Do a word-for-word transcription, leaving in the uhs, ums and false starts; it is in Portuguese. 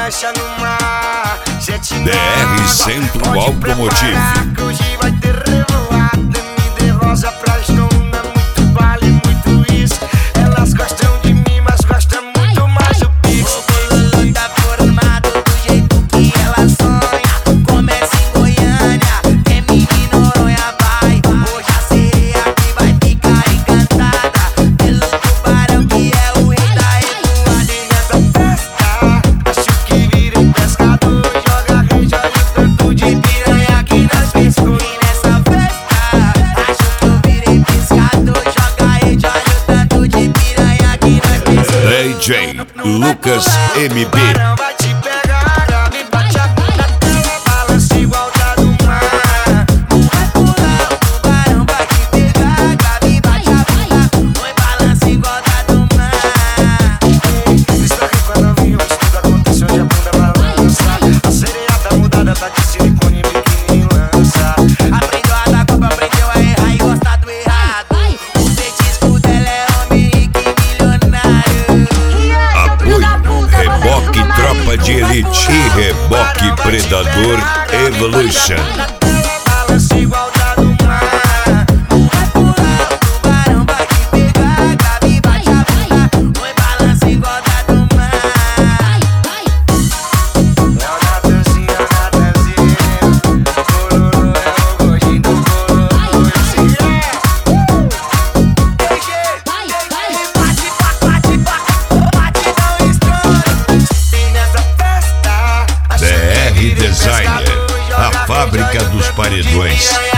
lancha no mar. D R Centro Automotivo. Hoje vai ter revoada, me dê rosa pra Jona, muito vale, muito isso. Elas gostam de mim, mas gostam muito mais do Pix. O bololô tá formado do jeito que ela sonha. Começa em Goiânia, termina em Noronha, vai. Hoje a sereia que vai ficar encantada pelo tubarão que é o rei da revoada. E nessa festa, acho que virei pescador. Joga rei, joga o tanto de piranha que nós pescou. E nessa festa, acho que eu virei pescador. Joga aí, joga o tanto de piranha que nós pescou. D J Lucas M B. Tubarão vai te pegar, me bate a bunda, ela balança igual da do mar. Vai pular, o tubarão vai te pegar. Gabi bate a bunda, oi balança igual da do mar. Estarrei com a novinha, hoje tudo aconteceu, hoje a bunda balança. A sereia tá mudada, tá de silicone, biquíni lança. Aprendeu a dar culpa, aprendeu a errar e gostar do errado. O petisco dela é homem rico e milionário. Apoio Reboque Tropa de Elite e Reboque Predador Evolution. Ela balança igual da do mar. Vai pular, o tubarão vai te pegar. Gabi bate a bunda, oi balança igual da do mar. É o Natanzinho, é o Natanzinho. Bololô é o gordinho do bololô. Esse é. Bate, bate, bate, bate, não estoura. E nessa festa, acho D que R virei Designer, pescador. a fábrica dos paredões.